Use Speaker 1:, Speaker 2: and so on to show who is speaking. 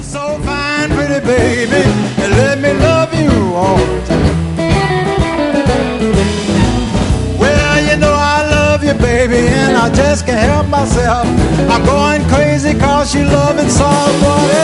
Speaker 1: So fine, pretty baby, and let me love you all the time. Well, you know I love you, baby, and I just can't help myself. I'm going crazy 'cause you love it so, boy.